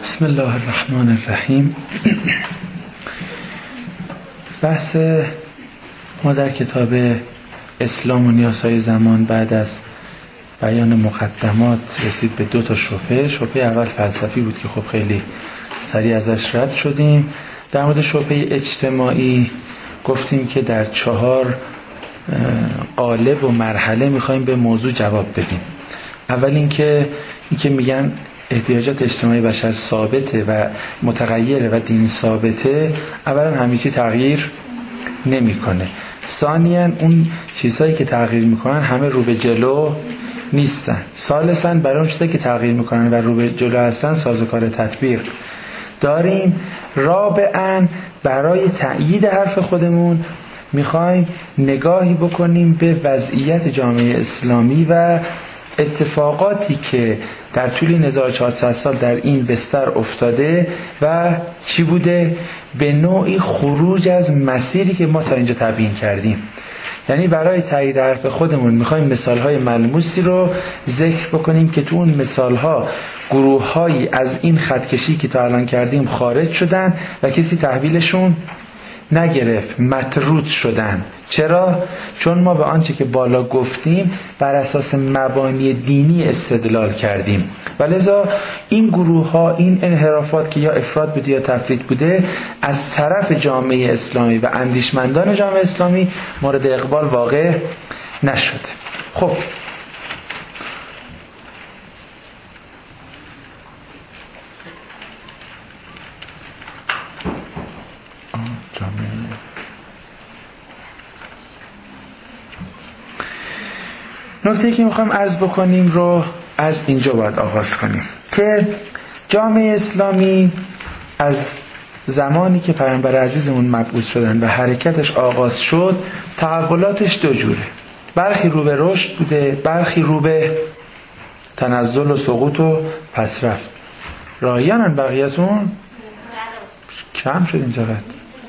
بسم الله الرحمن الرحیم. بحث ما در کتاب اسلام و نیازهای زمان بعد از بیان مقدمات رسید به 2 شبهه. شبهه اول فلسفی بود که خب خیلی سریع ازش رد شدیم. در مورد شبهه اجتماعی گفتیم که در 4 قالب و مرحله میخوایم به موضوع جواب بدیم. اول اینکه میگن احتیاجات اجتماعی بشر ثابته و متغیره و دین ثابته، اولا همیشه تغییر نمیکنه. ثانیاً اون چیزهایی که تغییر میکنن همه رو به جلو نیستن. ثالثاً برای اون چیزهایی که تغییر میکنن و رو به جلو هستن سازوکار تطبیق داریم. رابعاً برای تأیید حرف خودمون میخوایم نگاهی بکنیم به وضعیت جامعه اسلامی و اتفاقاتی که در طول 1400 سال در این بستر افتاده و چی بوده، به نوعی خروج از مسیری که ما تا اینجا تبیین کردیم. یعنی برای تایید حرف خودمون میخوایم مثالهای ملموسی رو ذکر بکنیم که تو اون مثالها گروه‌هایی از این خطکشی که تا الان کردیم خارج شدن و کسی تحویلشون نگرفت، مطرود شدن. چرا؟ چون ما به آنچه که بالا گفتیم بر اساس مبانی دینی استدلال کردیم و لذا این گروه ها، این انحرافات که یا افراط بوده یا تفریط بوده، از طرف جامعه اسلامی و اندیشمندان جامعه اسلامی مورد اقبال واقع نشد. خب نکته‌ای که میخوایم عرض بکنیم رو از اینجا باید آغاز کنیم که جامعه اسلامی از زمانی که پیامبر عزیزمون مبعوث شدن و حرکتش آغاز شد تحولاتش 2 جوره. برخی رو به رشد بوده، برخی رو به تنزل و سقوط و پسرفت. راهیانن بقیه‌تون کم شد اینجا قد.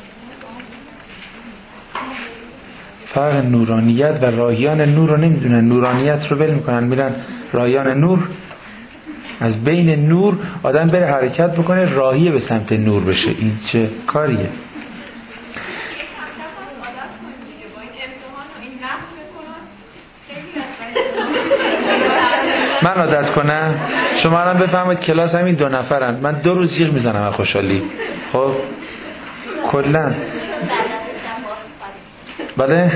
فرق نورانیت و راهیان نور رو نمیدونن، نورانیت رو ول میکنن میرن راهیان نور. از بین نور آدم بره حرکت بکنه راهی به سمت نور بشه، این چه کاریه؟ من عادت کنم شما الان بفهمید کلاس همین 2 نفرن، من 2 روز جیغ میزنم از خوشحالی. خب کلا بله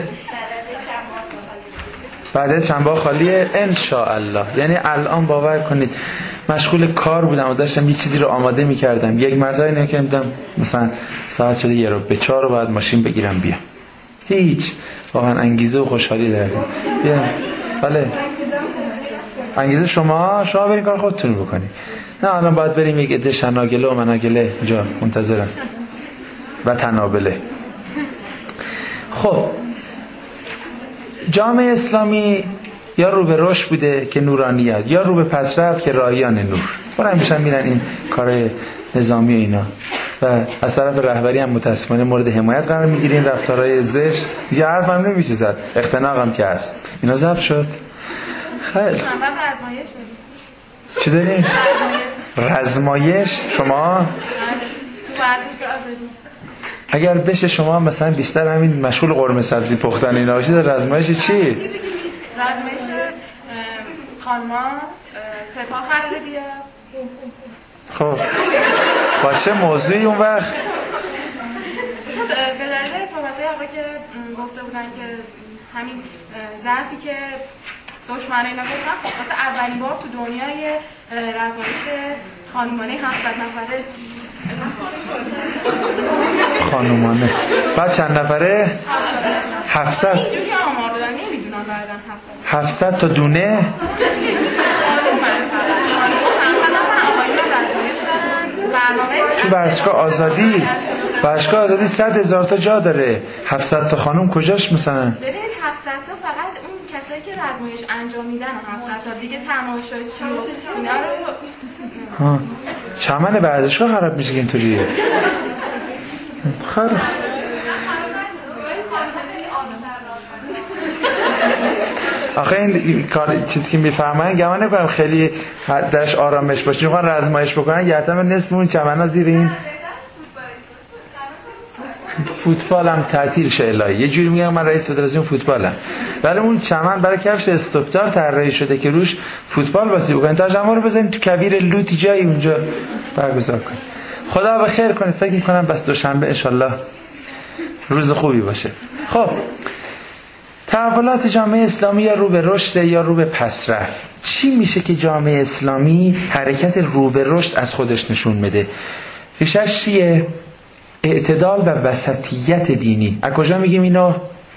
بعد چند بار خالیه انشاءالله. یعنی الان باور کنید مشغول کار بودم و داشتم یه چیزی رو آماده می‌کردم، یک مرتبه اینو که دیدم مثلا ساعت شده 1 رو به 4 رو باید ماشین بگیرم بیام. هیچ واقعا انگیزه و خوشحالی داره. بله انگیزه شما برین کار خودتون بکنید. نه الان باید بریم یک عده شناگله و مناگله اینجا منتظرن و تنابله. خب جامعه اسلامی یا رو به رشد بوده که نورانیت، یا رو به پسرفت که راهیان نور. برای همیشه میرن این کار نظامی و اینا و از طرف رهبری هم متاسفانه مورد حمایت قرار میگیرین. رفتارهای زشت یه حرف هم نمیشه زد، اختناق هم که هست. اینا ضبط شد. خیلی چی دارین؟ رزمایش شما اگر بشه شما مثلا بیشتر همین مشغول قرمه سبزی پختن اینا باشید، رزمایش چی؟ رزمایش خانماس سپاه قراره بیاد. خب با چه موضوعی اون وقت؟ به دلیل صحبت‌های آقا که گفته بودن که همین ضعفی که دشمنان اینا گفتن واسه اولین بار تو دنیای رزمایش خانمانه 700 نفره خانومانه. بعد چند نفره؟ 700. اینجوری آمار دادن نمیدونم بعدن 700 تا دونه. تو ورزشگاه آزادی 100,000 تا جا داره. 700 تا خانوم کجاش مثلا؟ ببینید 700 تا فقط اون کسایی که رزمایش انجام میدن و 700 تا دیگه تماشاچی و اینا رو چمن ورزشگاه خراب میشه که اینطوریه. خیلی آخه این کار چیزی که میفهمن گمان نکنم خیلی درش آرامش باشه، میخوان رزمایش بکنن یعنی نصف اون چمنا زیر این فوتبالم تعطیل شه الهی. یه جوری میگم من رئیس فدراسیون فوتبالم، ولی اون چمن برای کفش استوپتار طراحی شده که روش فوتبال بازی بکنن. ترجمه رو بزنید تو کویر لوتی جایی اونجا برگزار کنید. خدا به خیر کنه. فکر می‌کنم بس دوشنبه ان شاءالله روز خوبی باشه. خب تحولات جامعه اسلامی یا رو به رشد یا رو به پسرفت. چی میشه که جامعه اسلامی حرکت رو به رشد از خودش نشون بده؟ ریشش چیه؟ اعتدال و وسطیت دینی. از کجا میگیم اینو؟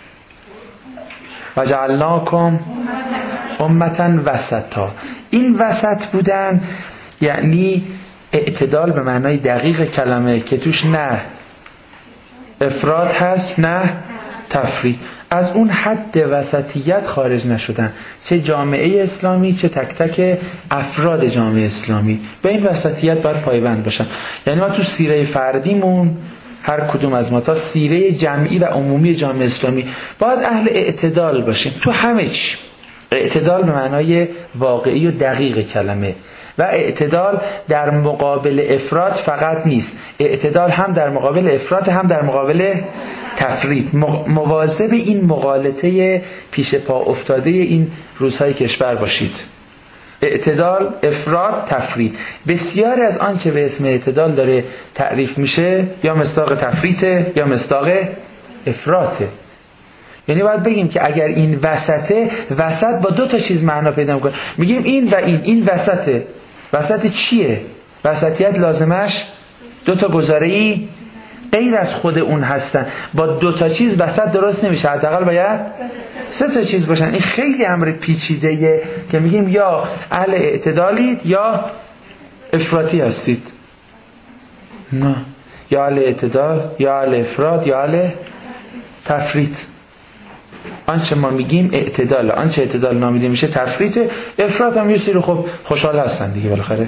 وجعلناکم امة وسطا. این وسط بودن یعنی اعتدال به معنای دقیق کلمه که توش نه افراط هست نه تفریط. از اون حد وسطیت خارج نشدن، چه جامعه اسلامی چه تک تک افراد جامعه اسلامی به این وسطیت باید پایبند باشن. یعنی ما تو سیره فردیمون هر کدوم از ما تا سیره جمعی و عمومی جامعه اسلامی باید اهل اعتدال باشیم تو همه چی. اعتدال به معنای واقعی و دقیق کلمه و اعتدال در مقابل افراط فقط نیست، اعتدال هم در مقابل افراط هم در مقابل تفریط. مواظب این مغالطه پیش پا افتاده این روزهای کشور باشید. اعتدال، افراط، تفریط. بسیاری از آنچه به اسم اعتدال داره تعریف میشه یا مصداق تفریطه یا مصداق افراطه. یعنی باید بگیم که اگر این وسطه، وسط با دو تا چیز معنا پیدا میکنه. میگیم این و این وسطه. وسط چیه؟ وسطیت لازمش دو تا گزاره‌ای غیر از خود اون هستن. با دو تا چیز وسط درست نمیشه، حداقل باید سه تا چیز باشن. این خیلی امر پیچیده‌ایه که میگیم یا اهل اعتدالید یا افراطی هستید. نه، یا اهل اعتدال یا اهل افراط یا اهل تفریط. آنچه ما میگیم اعتدال، آنچه اعتدال نامیده میشه تفریط. افراط هم یه سری خب خوشحال هستن دیگه بالاخره.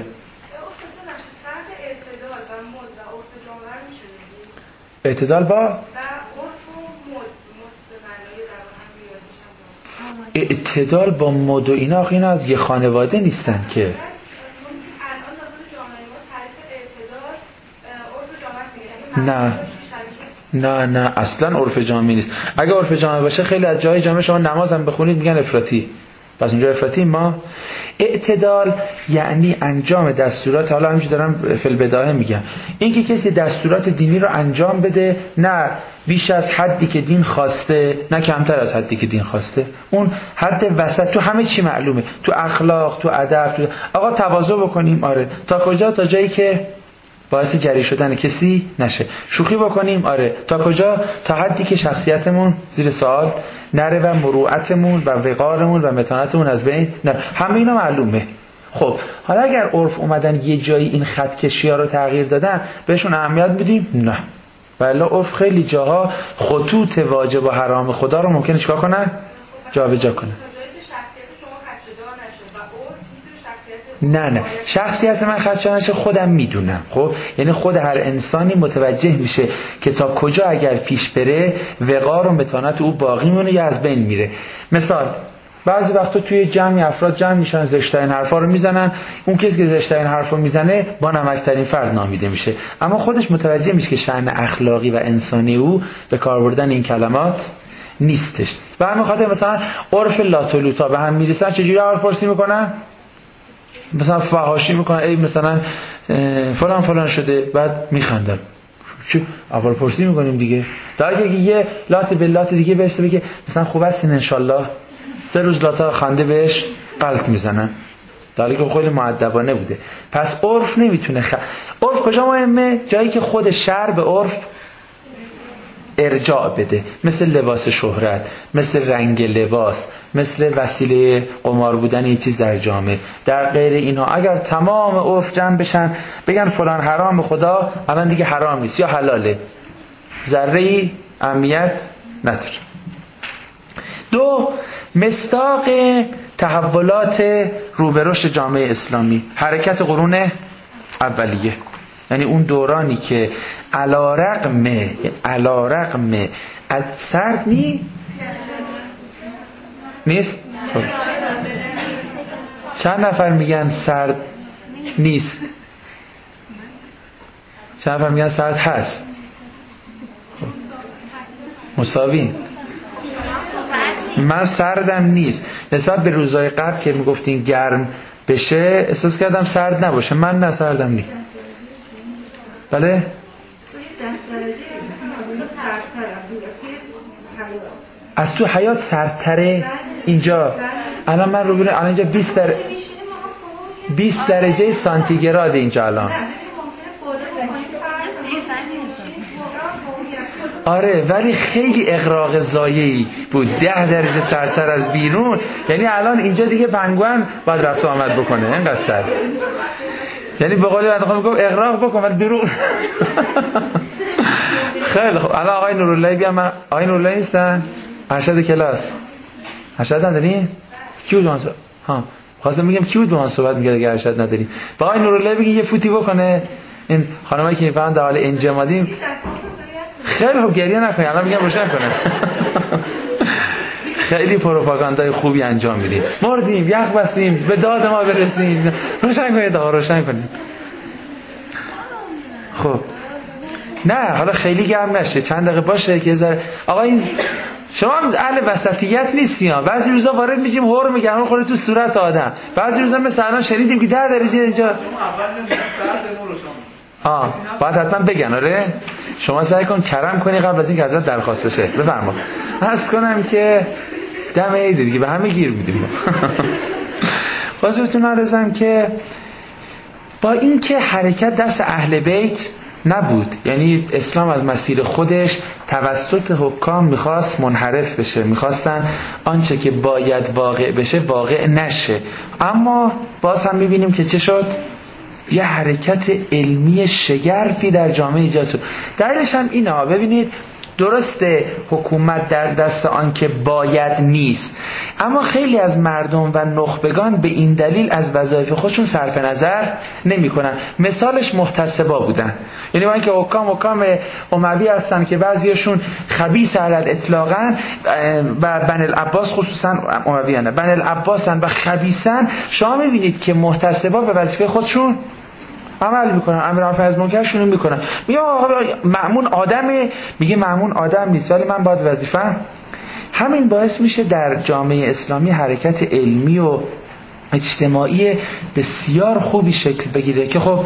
اعتدال با اعتدال با مد و اینا، اینا از یه خانواده نیستن که. نه اصلا عرف جامعه نیست. اگه عرف جامعه باشه خیلی از جای جامعه شما نماز هم بخونید میگن افراطی، پس اونجا افراطی. ما اعتدال یعنی انجام دستورات. حالا همینجوری دارم فی البداهه میگم، این که کسی دستورات دینی رو انجام بده، نه بیش از حدی که دین خواسته نه کمتر از حدی که دین خواسته. اون حد وسط تو همه چی معلومه، تو اخلاق، تو ادب، تو آقا تواضع بکنیم. آره تا کجا؟ تا جایی که باعث جری شدن کسی نشه. شوخی بکنیم. آره تا کجا؟ تا حدی که شخصیتمون زیر سوال نره و مروءتمون و وقارمون و متانتمون از بین نره. همه اینا معلومه. خب حالا اگر عرف اومدن یه جایی این خط کشی‌ها رو تغییر دادن بهشون اهمیت میدیم؟ نه. ولی عرف خیلی جاها خطوط واجب و حرام خدا رو ممکنه چیکار کنن؟ جابجا کنن. نه شخصیت من خدشه‌ها نشه، خودم میدونم. خب یعنی خود هر انسانی متوجه میشه که تا کجا اگر پیش بره وقار و متانت او باقی مونه یا از بین میره. مثال بعضی وقتا توی جمعی افراد جمع میشن زشت‌ترین حرفا رو میزنن. اون کسی که زشت‌ترین حرفو میزنه با نمک‌ترین فرد نامیده میشه، اما خودش متوجه میشه که شأن اخلاقی و انسانی او به کار بردن این کلمات نیستش. و همین خاطر مثلا عرف لاتولوتا به هم میرسن چجوری حرف پرسی میکنن؟ مثلا فحاشی میکنن، ای مثلا فلان شده، بعد میخندن. چه اول پرسی میکنیم دیگه. در حالی که یه لات به لات دیگه برسه بگه مثلا خوب هستین انشالله، 3 روز لاتا خنده بهش قلط میزنن، در حالی که خیلی مؤدبانه بوده. پس عرف نمیتونه عرف کجا مهمه؟ جایی که خود شرع به عرف ارجاع بده، مثل لباس شهرت، مثل رنگ لباس، مثل وسیله قمار بودن یه چیز در جامعه. در غیر اینها اگر تمام عرف جمع بشن بگن فلان حرام خدا، الان دیگه حرام نیست یا حلاله، ذره‌ای اهمیت نداره. 2 مصداق تحولات رو به رشد جامعه اسلامی، حرکت قرون اولیه. یعنی اون دورانی که علی رغم از سرد نیست خب چند نفر میگن سرد نیست؟ چند نفر میگن سرد هست؟ خب. مساوی. من سردم نیست. نسبت به روزهای قبل که میگفتین گرم بشه احساس کردم سرد نباشه. من نه سردم نیست. بله؟ از تو حیات سردتره اینجا. الان من رو الان اینجا 20 درجه سانتیگراد اینجا الان. آره ولی خیلی اغراق زایه‌ای بود. 10 درجه سردتر از بیرون. یعنی الان اینجا دیگه پنگوئن باید رفت و آمد بکنه اینقدر سرد. یعنی به قول بنده خدا میگم اغراق بکن ولی بیرون. خیلی خب الان آقای نوراللهی بیام. آقای نوراللهی نیستن؟ ارشد کلاس. ارشد ندارین؟ کی بود واسه؟ ها. خواستم میگم کی بود با من صحبت می‌کرد اگه ارشد ندارین. با آقای نوراللهی بگین یه فوتی بکنه. این خانمایی که میفهمن در حال انجمادیم. خیلی خوب گریه نکنید. الان میگم روشن کنه. خیلی پروپاگاندای خوبی انجام میدیم. مردیم، یخ بستیم، به داد ما برسیم. روشن کنید آقا روشن کنید. خب نه حالا خیلی گرم نشه. چند دقیقه باشه که ذره آقا این شما اهل وسطیت نیستی ها. بعضی روزا وارد میشیم هور میگن خوره تو صورت آدم. بعضی روزا مثلا الان شنیدیم که 10 درجه اینجا. باید حتما بگن. آره شما سعی کن کرم کنی قبل از اینکه ازت درخواست بشه. بفرما. عرض کنم که دم عید دیگه به همه گیر میدیم. بازتون عرضم که با اینکه حرکت دست اهل بیت نبود، یعنی اسلام از مسیر خودش توسط حکام میخواست منحرف بشه، میخواستن آنچه که باید واقع بشه واقع نشه، اما باز هم میبینیم که چه شد؟ یه حرکت علمی شگرفی در جامعه ایجاد شد. دلیلش هم اینه، ببینید درسته حکومت در دست آن که باید نیست، اما خیلی از مردم و نخبگان به این دلیل از وظایف خودشون صرف نظر نمی کنن. مثالش محتسبا بودن. یعنی من که حکام اموی هستن که بعضیشون خبیث علی الاطلاقن و بنی العباس خصوصا اموی هستن، بنی العباس و خبیثن، شما میبینید که محتسبا به وظیفه خودشون عمل میکنن، امر معروف نهی از منکر شروع میکنن. میگه مأمون آدمه، میگه مأمون آدم نیست ولی من باید وظیفه‌ام. همین باعث میشه در جامعه اسلامی حرکت علمی و اجتماعی بسیار خوبی شکل بگیره که خب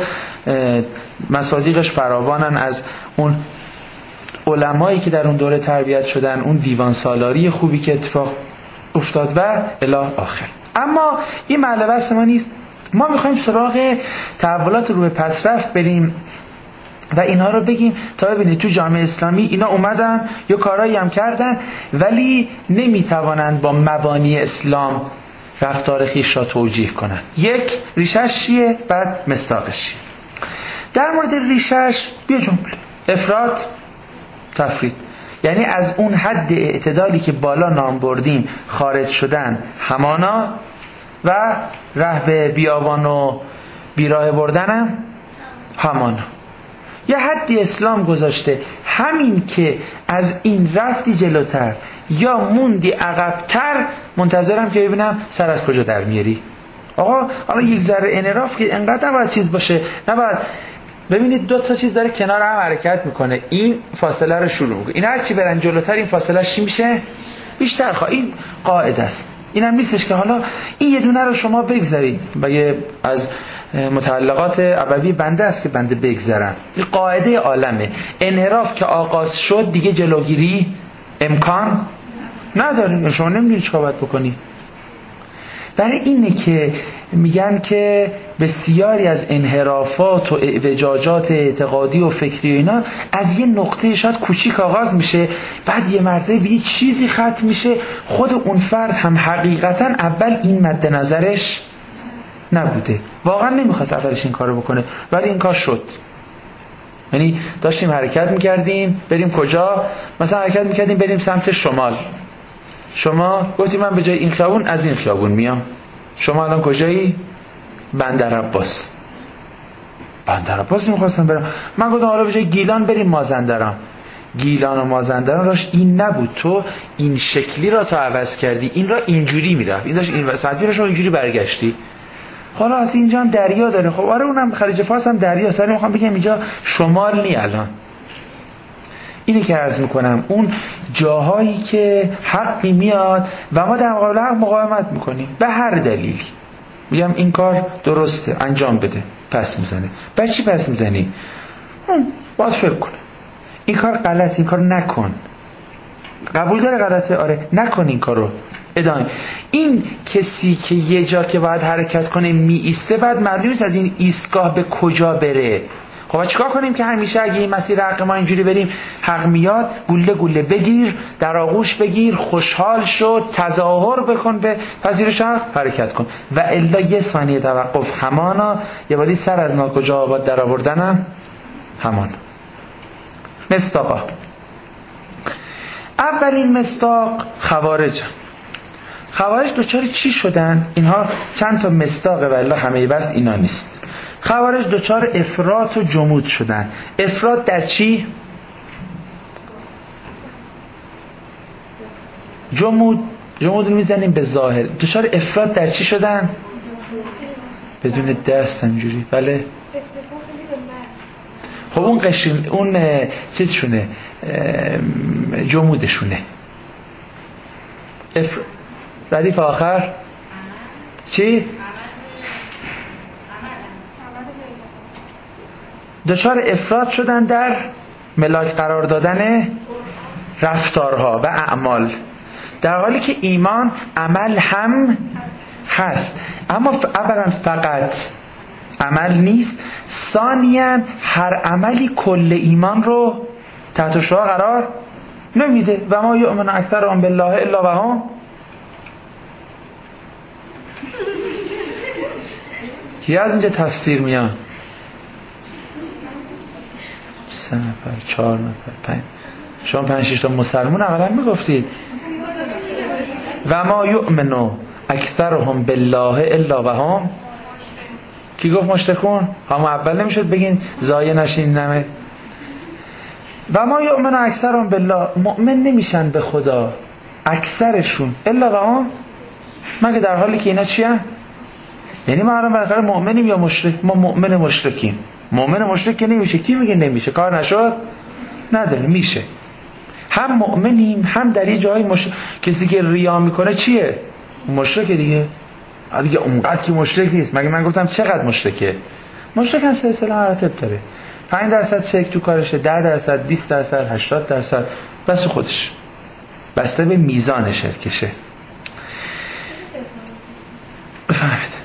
مصادیقش فراوانن، از اون علمایی که در اون دوره تربیت شدن، اون دیوان سالاری خوبی که اتفاق افتاد و الی آخر. اما این مطلب بس ما نیست. ما میخوایم سراغ تحولات رو به پسرفت بریم و اینها رو بگیم تا ببینید تو جامعه اسلامی اینا اومدن یا کارایی هم کردن ولی نمیتوانند با مبانی اسلام رفتار خیش را توجیه کنند. یک، ریشش چیه؟ بعد مصداقش چیه؟ در مورد ریشش بیا جمله افراط تفرید، یعنی از اون حد اعتدالی که بالا نام بردیم خارج شدن همانا و ره به بیابان و بیراه بردنم همانا. یه حدی اسلام گذاشته، همین که از این رفتی جلوتر یا موندی عقبتر منتظرم که ببینم سر از کجا در میاری. آقا حالا یک ذره انحراف که انقدر نباید چیز باشه، نباید. ببینید دو تا چیز داره کنار هم حرکت میکنه، این فاصله رو شروع میکنه، این هر چی برن جلوتر این فاصله چی میشه؟ بیشتر. این قاعده است. اینم نیستش که حالا این یه دونه رو شما بگذارید، مگه از متعلقات ابوی بنده است که بنده بگذارم. این قاعده عالمه. انحراف که آغاز شد دیگه جلوگیری امکان نداره، شما نمیدونید چیکار باید بکنی. برای اینه که میگن که بسیاری از انحرافات و اعوجاجات اعتقادی و فکری و اینا از یه نقطه شاید کوچیک آغاز میشه، بعد یه مرتبه به یه چیزی ختم میشه. خود اون فرد هم حقیقتا اول این مد نظرش نبوده، واقعا نمیخواست اولش این کارو بکنه ولی این کار شد. یعنی داشتیم حرکت میکردیم بریم کجا؟ مثلا حرکت میکردیم بریم سمت شمال. شما گفتی من به جای این خیابون از این خیابون میام. شما الان کجایی؟ بندر عباس. بندر عباس نمیخواستم برم. من گفتم حالا به جای گیلان بریم مازندران. گیلان و مازندران راش این نبود، تو این شکلی را تو عوض کردی، این را اینجوری میرفت، این داشت این وسط میرفت، اینجوری برگشتی. حالا از اینجا هم دریا داره. خب آره اونم خلیج فارس هم دریا. سری میخوام بگم اینجا شمال نی. الان اینی که عرض میکنم، اون جاهایی که حقی میاد و ما در مقابل حق مقاومت میکنیم به هر دلیلی، میگم این کار درسته انجام بده، پس میزنه. برای چی پس میزنی؟ باید فکر کنه این کار غلط، این کار نکن. قبول داره غلطه؟ آره نکن این کارو، ادامه. این کسی که یه جا که باید حرکت کنه می ایسته، بعد معلوم نیست از این ایستگاه به کجا بره. خب چیکار کنیم که همیشه اگه این مسیر حق ما اینجوری بریم، حق میاد گوله گوله بگیر، در آغوش بگیر، خوشحال شد، تظاهر بکن به پذیرش حق، حرکت کن. و الا یه ثانیه توقف، همانا یه بادی سر از ناکجا آباد در آوردنم همان. مصداقا. اولین مصداق خوارج. خوارج دوچار چی شدن؟ اینها چند تا مصداقه و الا همه بس اینا نیست. خوارج دوچار افراط و جمود شدن. افراط در چی؟ جمود رو میزنیم به ظاهر. دوچار افراط در چی شدن؟ بدون دست همجوری. بله خب اون قشن، اون چیزشونه، جمودشونه. ردیف آخر چی؟ دچار افراط شدن در ملاک قرار دادن رفتارها و اعمال، در حالی که ایمان عمل هم هست، اما اولا فقط عمل نیست، ثانیاً هر عملی کل ایمان رو تحت شعاع قرار نمیده. و ما یؤمن اکثرهم بالله الا وهم. کی از اینجا تفسیر میان؟ 3 نفر، 4 نفر، 5. شما 5-6 تا مسلمون اولا میگفتید و ما یؤمن اکثرهم بالله الا وهم. کی گفت مشرکون؟ هم اول نمیشد بگین زایه نشین نمه. و ما یؤمن اکثرهم بالله، مؤمن نمیشن به خدا اکثرشون الا وهم، مگه در حالی که اینا چی هن؟ یعنی ما الان بالاخره مؤمنیم یا مشرک؟ ما مؤمن مشرکیم. مؤمن مشرک که نمیشه. کی میگه نمیشه؟ کار نشد؟ نداره، میشه. هم مؤمنیم هم در یه جایی کسی که ریا میکنه چیه؟ مشرک دیگه. دیگه اونقدر که مشرک نیست. مگه من گفتم چقدر مشرکه؟ مشرک هم سلسله مراتب داره. 5% شک تو کارشه، 10%، 20%، 80%، بس خودش، بسته به میزان شرکشه. بفهمید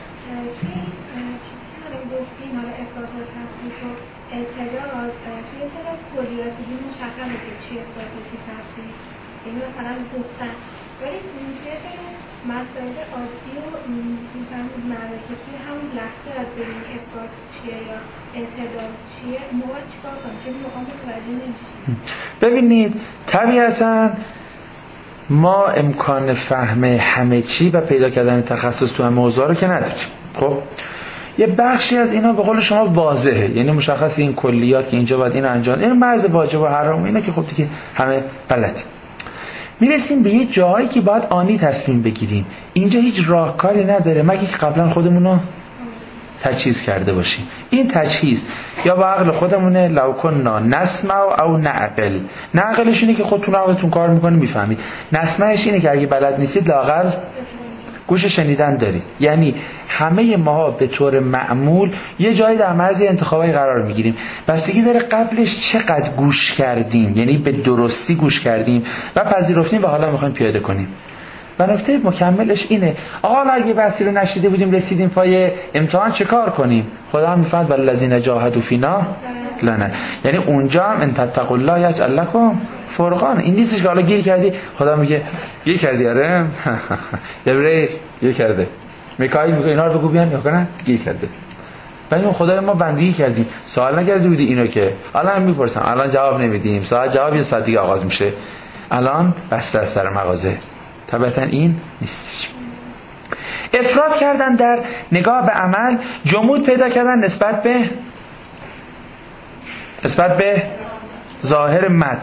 مثلا گفتن ولی مسائل عادی و مثلا روزمره که توی همون لحظه از ببینی افراط چیه یا اعتدال چیه، موقع چیکار کنم که موقع متوجه نمیشیم؟ ببینید طبیعتاً ما امکان فهم همه چی و پیدا کردن تخصص تو همه موضوع رو که نداریم. خب یه بخشی از اینا به قول شما واضحه، یعنی مشخص این کلیات که اینجا باید اینو انجام، این مرز واجب و حرام اینا که خب دیگه همه بلدیم. میرسیم به یه جایی که باید آنی تصمیم بگیریم. اینجا هیچ راهکاری نداره مگه که قبلا خودمونو تجهیز کرده باشیم. این تجهیز یا با عقل خودمونه، لو کنا نسمع او نعقل. نعقلش اینه که خودتون عقلتون کار میکنه میفهمید. نسمعش اینه که اگه بلد نیستید لااقل گوش شنیدن دارید. یعنی همه ماها به طور معمول یه جایی در مرز انتخابی قرار میگیریم. بستگی داره قبلش چقدر گوش کردیم، یعنی به درستی گوش کردیم و پذیرفتیم و حالا میخوایم پیاده کنیم. و نکته مکملش اینه آقا اگه بحثی رو نشیده بودیم رسیدیم پای امتحان چه کار کنیم؟ خدا هم میفرماد والذین جاهدوا فینا لنا، یعنی اونجا هم ان تتقوا الله یجعل لکم فرقان. این نیستش که حالا گیر کردی خدا میگه گیر کردی آره جبرئیل گیر کرده، میکائیل میگه اینا رو بگو بیان نکنن گیر کرده. بعد خدای ما بندگی کردیم، سوال نکردی بودی اینو که الان میپرسم الان جواب نمیدیم، ساعت جواب یه ساعت دیگه آغاز میشه، الان بسته است در مغازه. طبعا این نیستش. افراط کردن در نگاه به عمل، جمود پیدا کردن نسبت به ظاهر متن.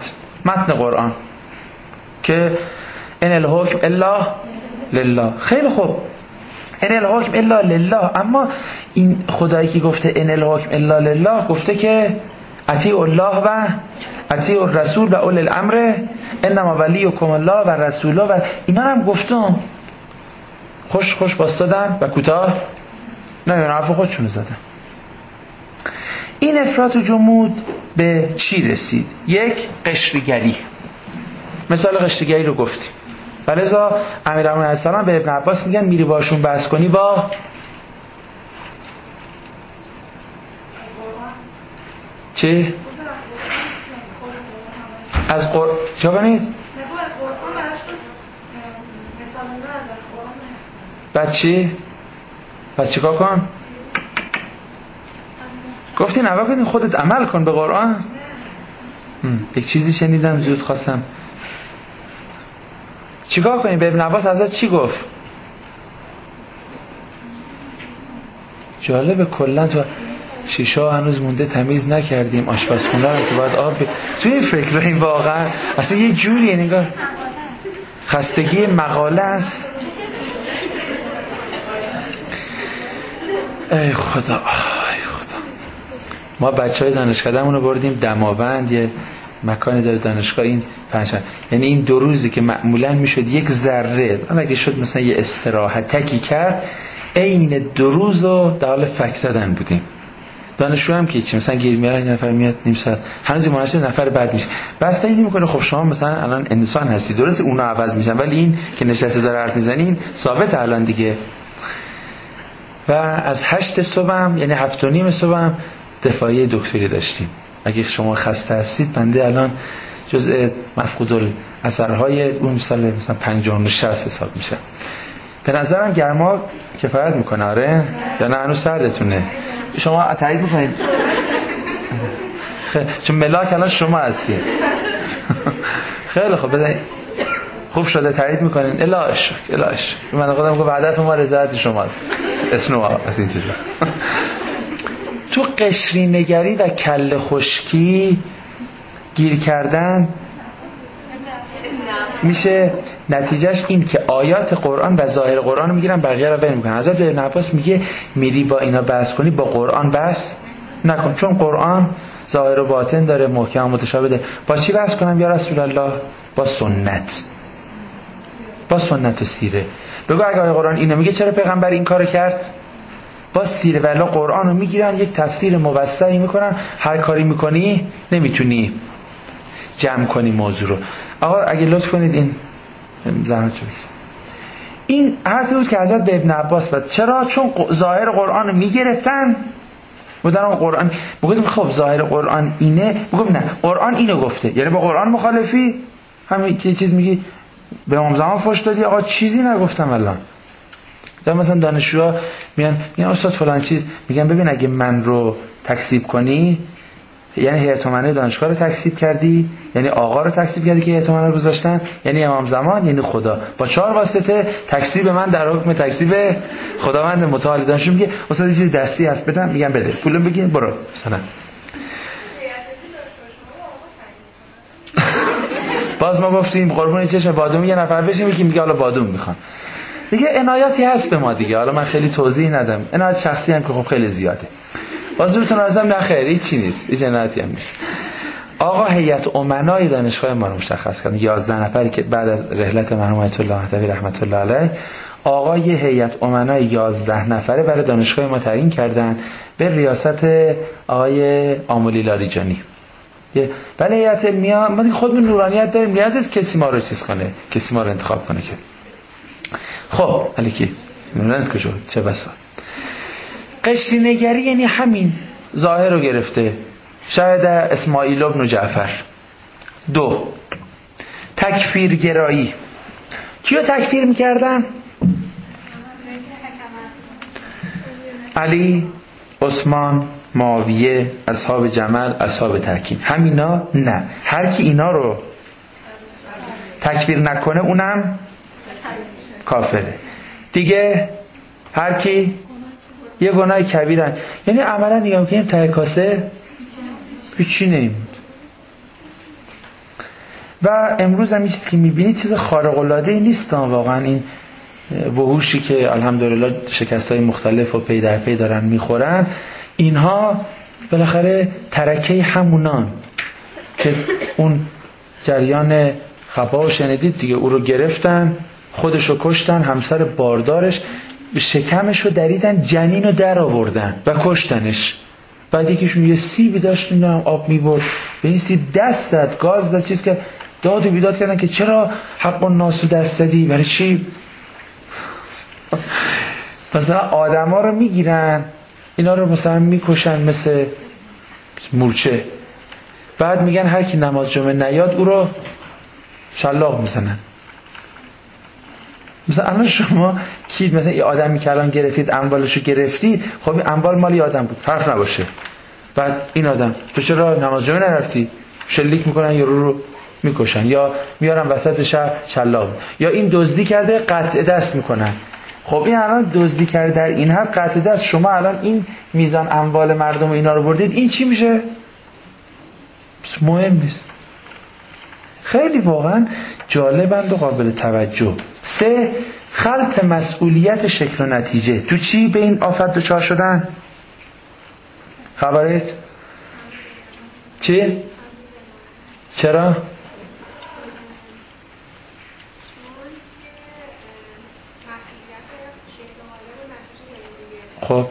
متن قرآن که ان الحکم الا لله. خیلی خوب، ان الحکم الا لله، اما این خدایی که گفته ان الحکم الا لله گفته که اطیعوا الله و اطیعوا الرسول و اولی الامر انما ولیکم الله و رسوله و اینا هم گفتم. خوش باستادن و کوتاه نه حرف خودشون زدن. این افراط و جمود به چی رسید؟ یک، قشریگری. مثال قشریگری رو گفتیم. ولذا امیرالمومنین علیه السلام به ابن عباس میگن میری باشون بحث کنی با چه؟ از قرآن چه کنید؟ بعد چی؟ بعد چیکار کن؟ گفتی نبا کنید خودت عمل کن به قرآن. یک چیزی شنیدم زود خواستم چیکار کنی؟ به ابن عباس ازت چی گفت؟ جالبه کلا تو شیشه هنوز مونده تمیز نکردیم، آشپزخونه رو که باید آب توی این فکر این واقعا اصلا یه جوریه نگاه خستگی مقاله است. ای خدا ما بچهای دانشکدهمون رو بردیم دماوند، یه مکانی داره دانشگاه این پنجشنبه، یعنی این 2 روزی که معمولا میشد یک ذره اگه شد مثلا یه استراحتکی کرد، عین 2 روز رو در حال فک زدن بودیم. دانشجو هم که چی مثلا گیر میارن یه نفر میاد نیم ساعت هنوز مناسب نفر بعد میشه، بعد فکر میکنه خب شما مثلا الان انسان هستی، درسته اونا عوض میشن ولی این که نشسته داره حرف میزنین ثابت الان دیگه. و از 8 صبحم یعنی 7:30 صبحم دفاعی دکتری داشتیم. اگه شما خسته هستید بنده الان جزء مفقود الاثرهای اون سال مثلا 50 و 60 حساب میشه. به نظرم گرما کفایت میکنه. آره یا نه هنوز سردتونه؟ شما تایید میکنید؟ چون ملاک الان شما هستید. خیلی خوب بزنید. خوب شده تایید میکنین. الاش من خودم گفتم هدف ما رضایت شماست. اسنو از این چیزا. تو قشری نگری و کله خشکی گیر کردن میشه نتیجهش این که آیات قرآن و ظاهر قرآن رو میگیرن بقیه رو ول میکنن. حضرت ابن عباس میگه میری با اینا بحث کنی با قرآن بحث نکن، چون قرآن ظاهر و باطن داره، محکم و متشابه داره. با چی بحث کنم یا رسول الله؟ با سنت و سیره. بگو اگه آیه قرآن اینو میگه چرا پیغمبر این کارو کرد؟ با سیره. ولی قرآن رو میگیرن یک تفسیر موسعی میکنن، هر کاری میکنی نمیتونی جمع کنی موضوع رو. آقا اگه لطف کنید این زحمت رو بکشید. این حرفی بود که حضرت به ابن عباس بود. چرا؟ چون ظاهر قرآن رو میگرفتن بودن قرآن بگفتیم خب ظاهر قرآن اینه، بگفت نه قرآن اینو گفته، یعنی با قرآن مخالفی. همین که چیز میگی به امام زمان فحش دادی، آقا چیزی نگفتم الان. یا مثلا دانشجوها میگن استاد فلان چیز، میگن ببین اگه من رو تکذیب کنی یعنی هیئت امنه دانشگاه رو تکذیب کردی، یعنی آقا رو تکذیب کردی که هیئت امنه رو گذاشتن، یعنی امام زمان، یعنی خدا. با 4 واسطه تکذیب من در حکم تکذیب خداوند متعال. دانشجو میگه استاد یه چیز دستی هست بدم، میگم بده، پولم بگیر برو مثلا. باز ما گفتیم قربون چشم بادوم یه نفر بشیم که میگه حالا بادوم میخوام. دیگه عنایتی هست به ما دیگه. حالا من خیلی توضیح ندم، عنایت شخصی هم که خب خیلی زیاده. بازورتون ازم نخیر، هیچی نیست، هیچ عنایتی هم نیست. آقا هیئت امنای دانشگاه ما رو مشخص کردن، 11 نفری که بعد از رحلت مرحوم آیت الله مهدوی رحمت الله علیه آقا یه هیئت امنای 11 نفره برای دانشگاه ما تعیین کردن به ریاست آقای آملی لاریجانی. ولی هیئت علمیه ما دیگه خودمون نورانیت داریم، نیاز نیست کسی ما رو چیز کنه، کسی ما رو انتخاب کنه که. خب علیکی نورانیت کجا چه بسا. قشری نگری یعنی همین ظاهر رو گرفته. شاید اسماعیل ابن جعفر. 2 تکفیر گرایی. کیو تکفیر میکردن؟ علی، عثمان، معاویه، اصحاب جمل، اصحاب تحکیم. همینا نه، هر کی اینا رو تکفیر نکنه اونم کافره دیگه. هر کی یه گناه کبیرن، یعنی عملا نگاه میکنیم ته کاسه هیچی نمیموند. و امروز هم چیزی که میبینید چیز خارق العاده ای نیست واقعا. این وحوشی که الحمدلله شکست‌های مختلف و پی در پی دارن میخورن، اینها بالاخره ترکه همونان که اون جریان خبا شنیدید دیگه، او رو گرفتن، خودشو کشتن، همسر باردارش شکمشو دریدن، جنینو در آوردن و کشتنش. بعد یکیشون یه سیبی داشت اینا آب میبرد، به این سیب دست داد، گاز داد، چیز که داد و بیداد کردن که چرا حق الناس رو دست دادی، برای چی؟ مثلا آدما رو میگیرن اینا رو مثلا میکشن مثل مورچه، بعد میگن هر کی نماز جمعه نیاد او رو شلاق میزنن. مثلا الان شما کی مثلا این آدمی که الان گرفتید اموالشو گرفتید، خب این اموال مالی آدم بود، حرف نباشه. بعد این آدم تو چرا نماز جمعه نرفتی؟ شلیک میکنن یا رو میکشن یا میارن وسط شهر شلاق، یا این دزدی کرده قطع دست میکنن. خب این الان دزدی کرده در این حد قطع دست، شما الان این میزان اموال مردم و اینا رو بردید، این چی میشه؟ مهم نیست. خیلی واقعا جالبند و قابل توجه. 3. خلط مسئولیت شکل و نتیجه. تو چی به این آفت دچار شدن؟ خبرت؟ چی؟ چرا؟ خب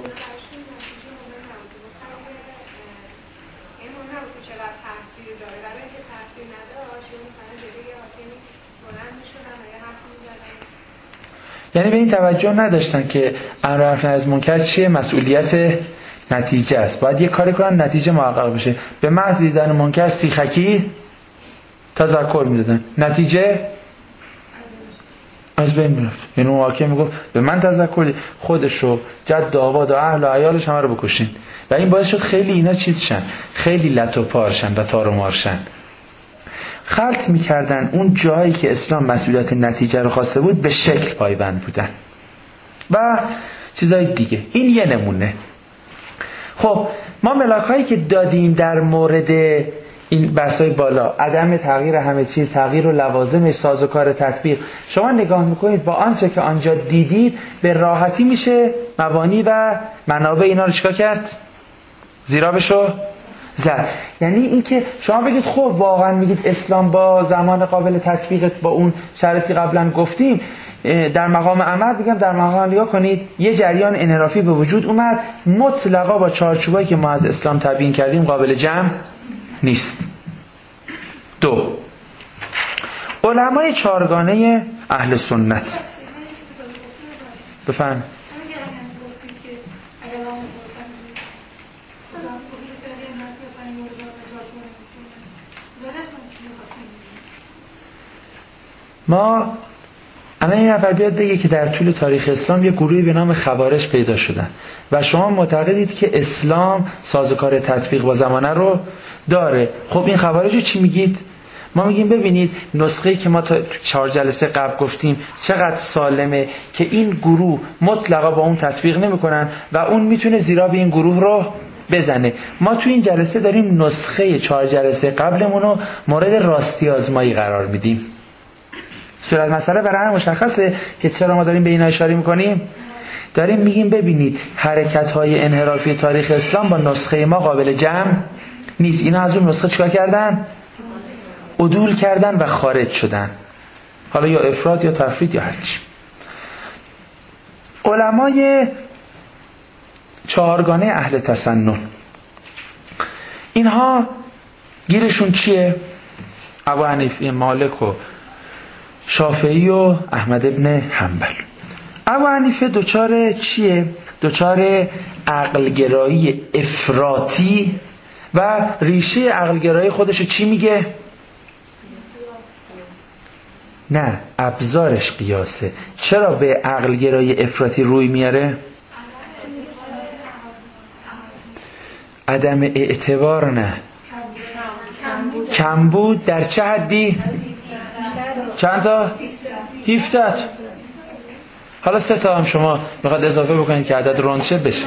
یعنی به این توجه نداشتن که امر معروف نهی از منکر چیه؟ مسئولیت نتیجه است. باید یه کاری کنن نتیجه محقق بشه. به محض دیدن منکر سیخکی تذکر میدادن، نتیجه از بین میرفت. یعنی اون حاکم میگفت به من تذکر، خودشو، جد و آباد و اهل و عیالش همه رو بکشین. و این باعث شد خیلی اینا چیز شن، خیلی لط و پارشن و تار و مارشن. خلط میکردن اون جایی که اسلام مسئولیت نتیجه رو خواسته بود به شکل پایبند بودن و چیزای دیگه. این یه نمونه. خب ما ملاکایی که دادیم در مورد این بحثای بالا، عدم تغییر همه چیز، تغییر و لوازمش، سازوکار تطبیق، شما نگاه میکنید با آنچه که آنجا دیدید به راحتی میشه مبانی و منابع اینا رو چیکار کرد؟ زیرابشو زد. یعنی این که شما بگید خب واقعا میگید اسلام با زمان قابل تطبیق با اون شرایطی قبلا گفتیم، در مقام عمل بگم در مقام نگاه کنید یه جریان انحرافی به وجود اومد، مطلقا با چارچوبایی که ما از اسلام تبیین کردیم قابل جمع نیست. 2. علمای چهارگانه اهل سنت. بفهم. ما الان این نفر بیاد بگه که در طول تاریخ اسلام یه گروهی به نام خوارج پیدا شدن و شما معتقدید که اسلام سازوکار تطبیق با زمانه رو داره. خب این خوارج رو چی میگید؟ ما میگیم ببینید نسخه‌ای که ما تا 4 جلسه قبل گفتیم چقدر سالمه که این گروه مطلقا با اون تطبیق نمیکنن و اون میتونه زیرا به این گروه رو بزنه. ما تو این جلسه داریم نسخه 4 جلسه قبلمون رو مورد راستی آزمایی قرار میدیم. صورت مسئله برای هم مشخصه که چرا ما داریم به اینا اشاره میکنیم. داریم میگیم ببینید حرکت‌های انحرافی تاریخ اسلام با نسخه ما قابل جمع نیست. اینا از اون نسخه چیکار کردن؟ عدول کردن و خارج شدن، حالا یا افراط یا تفرید یا هرچی. علمای چهارگانه اهل تسنن اینها گیرشون چیه؟ ابو حنیفه، مالک و شافعی و احمد ابن حنبل. ابو حنیفه دوچار چیه؟ دوچار عقلگرایی افراطی و ریشه عقلگرایی خودشو چی میگه؟ نه، ابزارش قیاسه. چرا به عقلگرایی افراطی روی میاره؟ عدم اعتبار، نه کمبود. در چه حدی؟ چند تا؟ 17. حالا 3 تا هم شما میخواد اضافه بکنید که عدد رونشه بشه.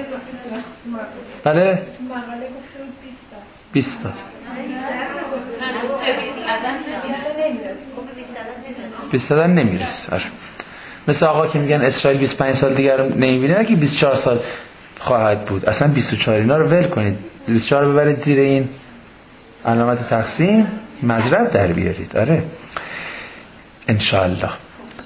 بله؟ 20 تا. 20 عدد نمیرسه. مثل آقا که میگن اسرائیل 25 سال دیگر رو نمیبینه، نه که 24 سال خواهد بود. اصلا 24 اینا رو ول کنید، 24 ببرید زیر این علامت تقسیم مضرب در بیارید. آره انشاءالله.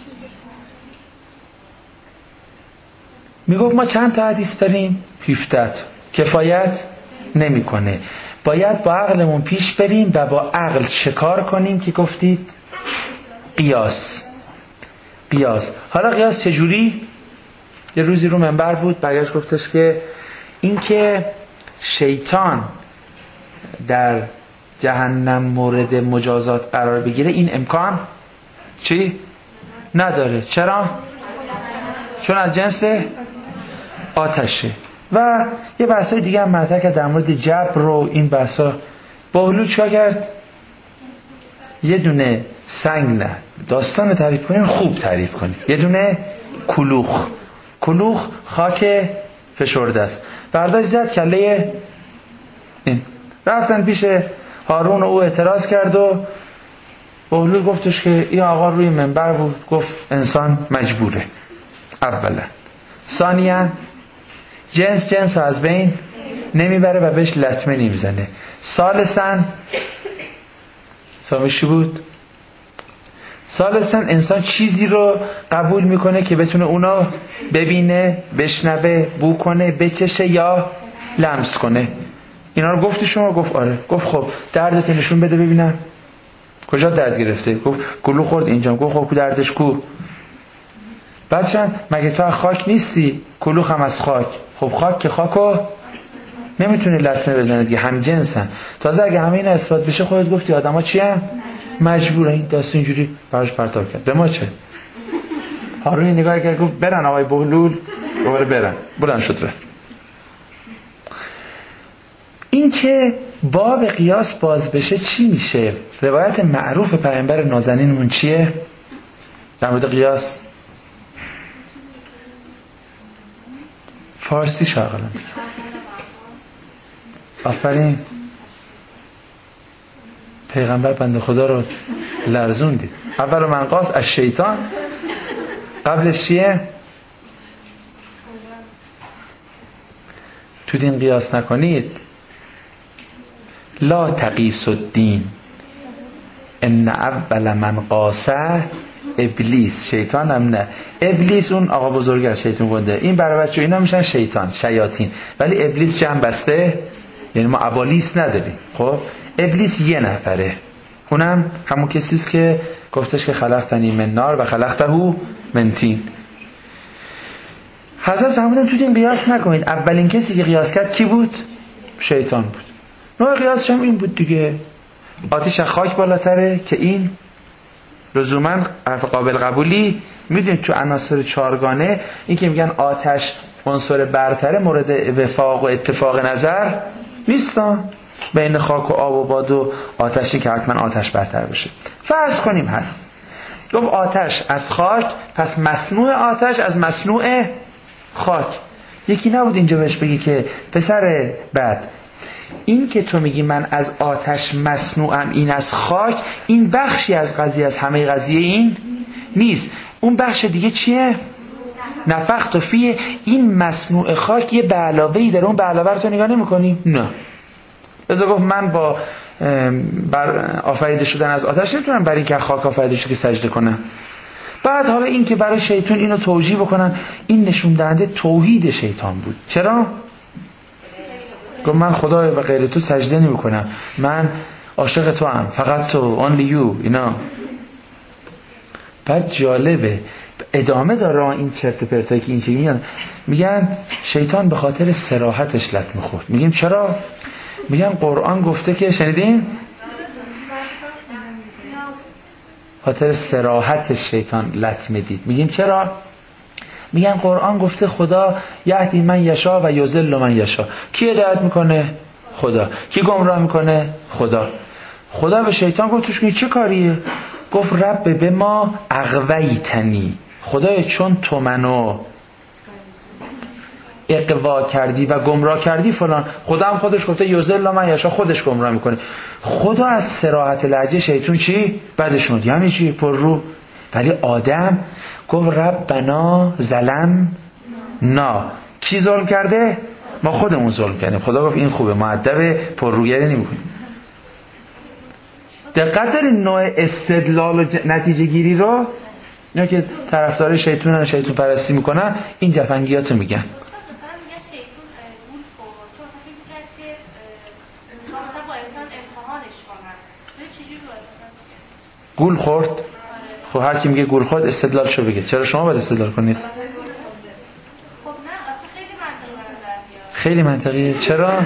میگفت ما چند تا حدیث داریم؟ 17. کفایت نمیکنه، باید با عقلمون پیش بریم و با عقل شکار کنیم که گفتید قیاس. حالا قیاس چجوری؟ یه روزی رو منبر بود، برگشت گفتش که این که شیطان در جهنم مورد مجازات قرار بگیره این امکان چی؟ نداره. چرا؟ چون از جنس آتشه. و یه بحثای دیگه هم مطرح کرد در مورد جبر و این بحثا. بهلول چیکار کرد؟ یه دونه سنگ نه داستان تعریف کنین، خوب تعریف کنین. یه دونه کلوخ خاک فشرده است، برداشت زد کله این. رفتن پیش هارون و او اعتراض کرد و بهلول گفتش که این آقا روی منبر بود گفت انسان مجبوره. اولا. ثانیا جنس رو از بین نمیبره و بهش لطمه نمیزنه. ثالثا چی بود؟ ثالثا انسان چیزی رو قبول میکنه که بتونه اونو ببینه، بشنوه، بو کنه، بچشه یا لمس کنه. اینا رو گفتی شما؟ گفت آره. گفت خب دردت نشون بده ببینم. کجا درد گرفته؟ گفت کلو خورد اینجا. گفت خب دردش کو؟ بعدشن مگه تو از خاک نیستی؟ کلوخ هم از خاک. خب خاک که خاکو نمیتونه لطمه بزنه دیگه، هم جنسن. تازه اگه همه اینا اثبات بشه خودت گفتی آدما چی هم مجبورن. این داستان اینجوری براش پرتاب کرد. به ما چه؟ هارون نگاه کرد گفت برن آقای بهلول. دوباره برن شد رفت. این که باب قیاس باز بشه چی میشه؟ روایت معروف پیامبر نازنینمون چیه در مورد قیاس؟ فارسی شاغلم. آفرین. پیغمبر بنده خدا رو لرزوندید. اول منقاص از شیطان، قبلش چیه؟ تو دین قیاس نکنید. لا تقیس الدین ان اول من قاسه ابلیس. شیطان هم نه. ابلیس اون آقا بزرگه، شیطان گنده. این برای بچه اینا میشن شیطان، شیاطین. ولی ابلیس جمع بسته، یعنی ما ابالیس نداریم. خب ابلیس یه نفره، اونم همون کسیست که گفتش که خلقتنی من نار و خلقته من طین. حضرت فرمودن تو دین قیاس نکنید. اولین کسی که قیاس کرد کی بود؟ شیطان بود. نوع قیاسش هم این بود دیگه. آتش خاک بالاتره که این لزوما حرف قابل قبولی. میدونید تو عناصر چارگانه این که میگن آتش عنصر برتره مورد وفاق و اتفاق نظر نیستن. بین خاک و آب و باد و آتشی که حتما آتش برتر بشه. فرض کنیم هست. گفت آتش از خاک، پس مصنوع آتش از مصنوع خاک. یکی نبود اینجا بهش بگی که پسر بد، این که تو میگی من از آتش مصنوعم، این از خاک، این بخشی از قضیه، از همه قضیه این نیست. اون بخش دیگه چیه؟ نفخت فیه. این مصنوع خاک یه به علاوه‌ای داره، اون به علاوه رو تو نگاه نمی‌کنی؟ نه. لذا گفت من با بر آفریده شدن از آتش نمیتونم برای اینکه خاک آفریده شده که سجده کنم. بعد حالا این که برای شیطان اینو توجیه بکنن، این نشون دهنده توحید شیطان بود. چرا؟ گفت من خدا و غیر تو سجده نمی کنم، من عاشق تو هم، فقط تو، only you. اینا بعد جالبه ادامه داره این چرت پرتایی که این چیزی میگن شیطان به خاطر صراحتش لطمه خورد. میگیم چرا؟ میگن قرآن گفته که شنیدین؟ خاطر صراحتش شیطان لطمه دید. میگیم چرا؟ میگن قرآن گفته خدا یهدی من یشا و یضل من یشا. کی هدایت میکنه؟ خدا. کی گمراه میکنه؟ خدا. خدا به شیطان گفت توش چه کاریه؟ گفت رب به ما اغویتنی. خدای چون تو منو اغوا کردی و گمراه کردی فلان. خدا هم خودش گفته یضل من یشاء، خودش گمراه میکنه. خدا از صراحت لهجه شیطان چی بدش اومد، یعنی چی پر رو. ولی آدم گفت ربنا ظلمنا. کی ظلم کرده؟ ما خودمون ظلم کردیم. خدا گفت این خوبه، مؤدب، پرروگری نمی‌کنیم. دقت دارین نوع استدلال و نتیجه گیری رو. اینا که طرفدار شیطانن، شیطان پرستی میکنن، این جفنگیاتو میگن. گول خورد. خب هر کی میگه گول خورد استدلالشو بگه. چرا شما باید استدلال کنید؟ خیلی منطقیه. چرا؟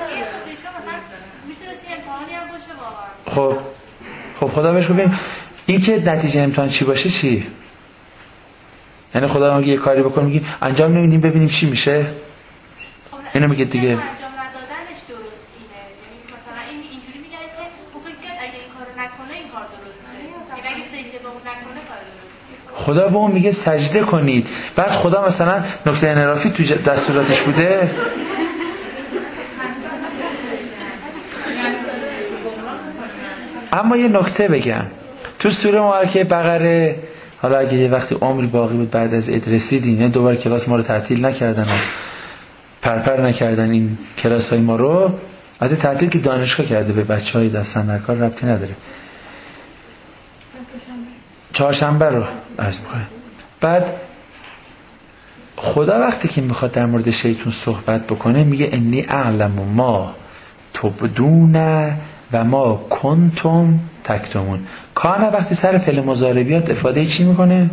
خب خدا بهش ببین این که نتیجه امتحان چی باشه چی؟ یعنی خدا میگه یه کاری بکن، میگیم انجام نمیدیم ببینیم چی میشه. اینو میگه دیگه. انجام ندادنش درست اینه. یعنی مثلا اینجوری میگن که فکر اگه این کارو نکنه این کار درسته. یعنی اگه سجده به اون نکنه کار درسته. خدا به اون میگه سجده کنید. بعد خدا مثلا نکته انحرافی تو دستوراتش بوده. اما یه نکته بگم، تو سوره مبارکه بقره، حالا اگه یه وقتی عمری باقی بود بعد از عید رسیدین، دوباره کلاس ما رو تعطیل نکردن و پرپر نکردن این کلاس های ما رو، از تعطیل که دانشگاه کرده به بچه های دستن در کار ربطی نداره. چهارشنبه رو عرض می‌کنه. بعد خدا وقتی که میخواد در مورد شیطان صحبت بکنه میگه انی اعلم ما تبدون و ما کنتم تکتمون. کانه وقتی سر فعل مضارع بیاد افاده چی میکنه؟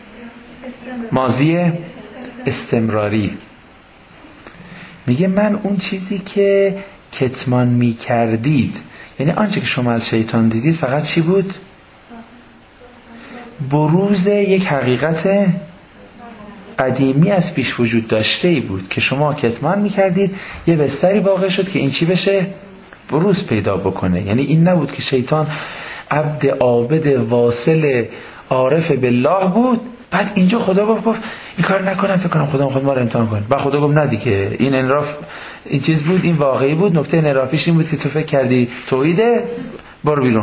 ماضی استمراری. میگه من اون چیزی که کتمان میکردید، یعنی آنچه که شما از شیطان دیدید فقط چی بود؟ بروز یک حقیقت قدیمی از پیش وجود داشته ای بود که شما کتمان میکردید. یه بستری واقع شد که این چی بشه؟ بروز پیدا بکنه. یعنی این نبود که شیطان عبد عابد واصل عارف بالله بود. بعد اینجا خدا گفت این کار نکنم، فکر کنم خدا خود ما رو امتحان کنه. بعد خدا گفت نه دیگه، این انراف این چیز بود، این واقعی بود. نکته انرافیش این بود که تو فکر کردی توحیده، برو بیرون.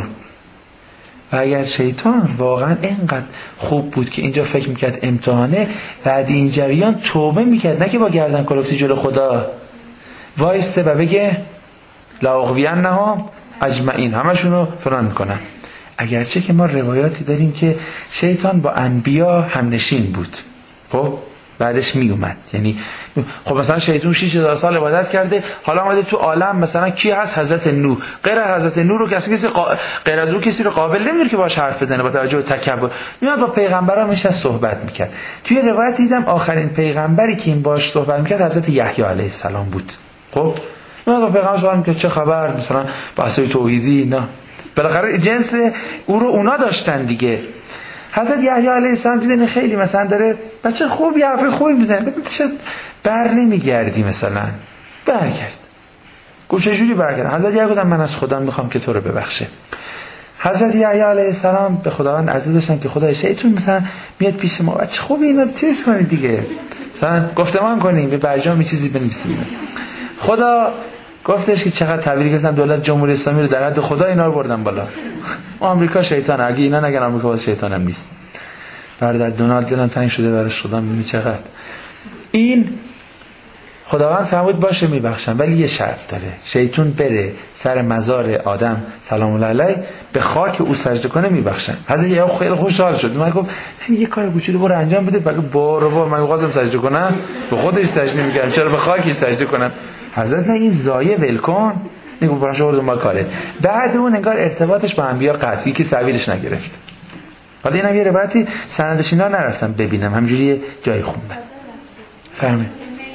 و اگر شیطان واقعا اینقدر خوب بود که اینجا فکر میکرد امتحانه، بعد این جریان توبه میکرد، نه که با گردن کلفتی جلو خدا وایسته و بگه لا اغوینهم اجمعین، همشونو فلان میکنن. اگرچه که ما روایاتی داریم که شیطان با انبیا همنشین بود، خب بعدش می اومد. یعنی خب مثلا شیطان 6000 سال عبادت کرده، حالا اومده تو عالم مثلا کی هست؟ حضرت نوح. غیر از حضرت نوح رو غیر از او کسی رو قابل نمیدونه که باهاش حرف بزنه با توجه به تکبر. میاد با پیغمبرا میشه صحبت میکرد. توی روایت دیدم آخرین پیغمبری که این باهاش صحبت میکرد حضرت یحیی علیه السلام بود. خب من با پیغمبر صحبت میکرد چه خبر، مثلا بحثای توحیدی، نه بالاخره جنس او رو اونا داشتن دیگه. حضرت یحیی علیه السلام دیدن خیلی مثلا داره بچه خوبی حرف خوبی میزنه، مثلا چه بر نمیگردی، مثلا برگرد. گفت چجوری برگرد؟ حضرت یحیی گفتن من از خدا میخوام که تو رو ببخشه. حضرت یحیی علیه السلام به خداوند عرضه داشتن که خدای شیطان مثلا میاد پیش ما، بچه خوبی اینا چیز کنید دیگه، مثلا گفتمان کنیم، به برجام چیزی بنویسیم. خدا گفتش که چقدر تبریک گفتن دولت جمهوری اسلامی رو در حد خدا اینا رو بردن بالا. آمریکا شیطان، اگه اینا نگن آمریکا باز شیطان هم نیست. برادر دونالد دلم تنگ شده براش، خدا می‌بینی چقدر. این خداوند فرمود باشه میبخشم، ولی یه شرط داره، شیطان بره سر مزار آدم سلام الله علیه به خاک او سجده کنه میبخشن. حضرت یحیی خیلی خوشحال شد، من گفت یه کار کوچولو برو انجام بده. بگه برو من می‌خواستم سجده کنم، به خودش سجده می‌کردم، چرا به خاکی سجده کنم؟ حضرت نه این زایه ولکن، میگه براش برو دنبال کاره. بعد اون انگار ارتباطش با انبیا قطعی که سویلش نگرفت. حالا اینم یه روایتی سندش اینا نرفتم ببینم، همجوری جای خوندم. فهمید؟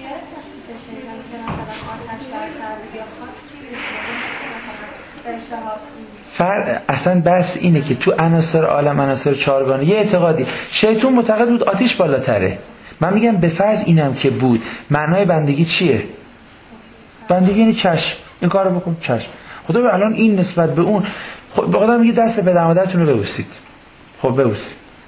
اصلا بس اینه که تو عناصر عالم، عناصر چهارگانه، یه اعتقادی شیطان معتقد بود آتش بالاتره. من میگم به فرض اینم که بود، معنای بندگی چیه؟ بندگی یعنی چشم، این کارو بکن چشم. خدا به الان این نسبت به اون، خب به خدا میگه دست پدر مادرتون رو ببوسید. خب ببوسید.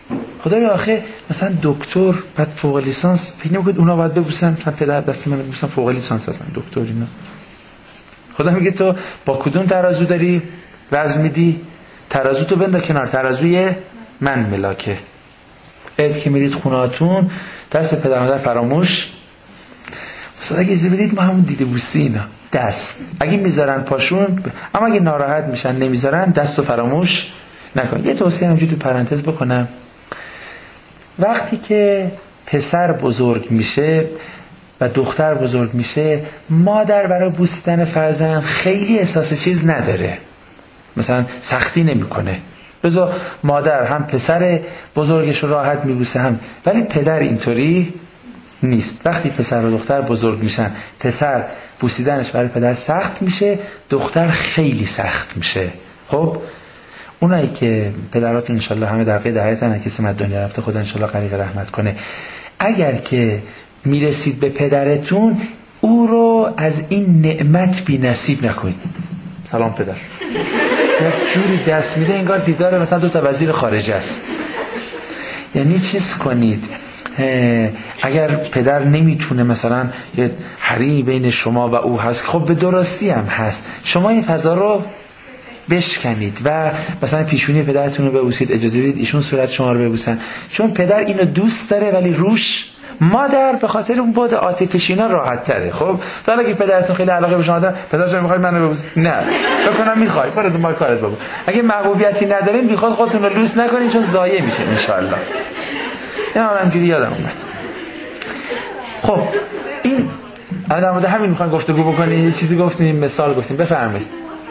خدایا آخه مثلا دکتر بعد فوق لیسانس فکر نمی‌کنید اونا باید ببوسن؟ مثلا پدر دست من ببوسن، فوق لیسانس هستن دکتر اینا. خدا میگه تو با کدوم ترازو داری وزن میدی؟ ترازو تو بنده کنار، ترازوی من ملاکه. عید که میرید خونهاتون دست پدر مادر فراموش مثلا اگه ایزی بدید ما همون دیده بوسی اینا دست اگه میذارن پاشون، اما اگه ناراحت میشن نمیذارن دستو فراموش نکن. یه توصیه همجوری تو پرانتز بکنم، وقتی که پسر بزرگ میشه و دختر بزرگ میشه، مادر برای بوسیدن فرزند خیلی احساس چیز نداره، مثلا سختی نمیکنه. رضا مادر هم پسر بزرگش رو راحت میبوسه هم، ولی پدر اینطوری نیست. وقتی پسر و دختر بزرگ میشن، پسر بوسیدنش برای پدر سخت میشه، دختر خیلی سخت میشه. خب اونایی که پدراتون انشالله همه در قید حیاتن، کسی از دنیا رفته خدا انشالله غریق رحمت کنه، اگر که میرسید به پدرتون او رو از این نعمت بی نصیب نکنید. سلام پدر. یک جوری دست میده انگار دیدار مثلا 2 تا وزیر خارجه است. یعنی چیز کنید، اگر پدر نمیتونه مثلا یه حریم بین شما و او هست، خب به درستی هم هست، شما این فضا رو بشکنید و مثلا پیشونی پدرتون رو ببوسید، اجازه بدید ایشون صورت شما رو ببوسن، چون پدر اینو دوست داره ولی روش مادر به خاطر اون بود عاطفی‌شینا راحت تره. خب تا اگه پدرتون خیلی علاقه به شما داره، پدرتون میخواد منو ببوسید، نه فکر کنم میخوای برو دنبال کارت بابا. اگه محبوبیتی ندارین میخواد خودتون رو لوس نکنین چون ضایع میشه ان شاء الله. اینا همینجوری یادم اومد. خب این در مورد همین میخوام گفتگو بکنیم. یه چیزی گفتیم، مثال گفتیم، بفرمایید.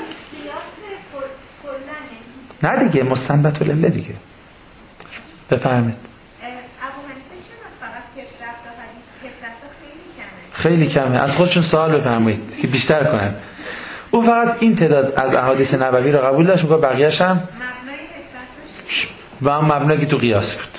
نه دیگه مستنبط العله دیگه. بفرمایید. خیلی کمه. از خودشون سوال بفرمایید که بیشتر کنن. او فقط این تعداد از احادیث نبوی رو قبول داشت، میگه بقیه‌اش هم و هم مبنایی که تو قیاس بود.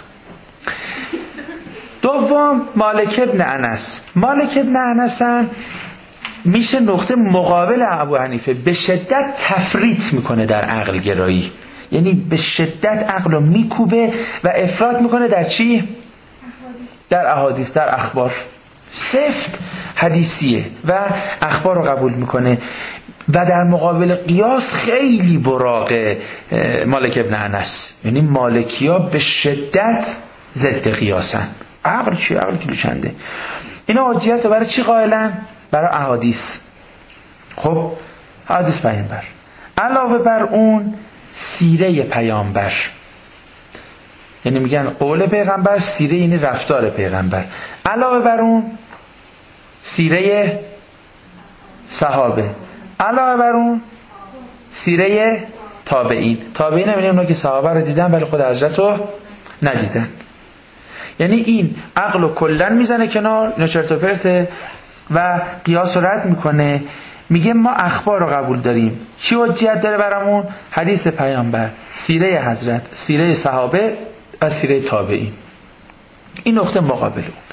دوم مالک ابن انس. مالک ابن انس هم میشه نقطه مقابل ابو حنیفه. به شدت تفریط میکنه در عقل گرایی، یعنی به شدت عقل رو میکوبه و افراط میکنه در چی؟ در احادیث، در اخبار. سفت حدیثیه و اخبار رو قبول میکنه و در مقابل قیاس خیلی براقه مالک ابن انس. یعنی مالکی ها به شدت ضد قیاسن. عقل چی؟ عقل کیلو چنده. اینا حجیت رو برای چی قائلن؟ برای احادیث. خب حدیث پیامبر، علاوه بر اون سیره پیامبر، یعنی میگن قول پیغمبر، سیره یعنی رفتار پیغمبر، علاوه بر اون سیره صحابه، علاوه بر اون سیره تابعین. تابعین هم اونا که صحابه رو دیدن ولی خود حضرت رو ندیدن. یعنی این عقل رو کلن میزنه کنار، اینا چرت و پرته و قیاس رو رد میکنه. میگه ما اخبار رو قبول داریم. چی حجیت داره برامون؟ حدیث پیامبر، سیره حضرت، سیره صحابه و سیره تابعین. این نقطه مقابل اون.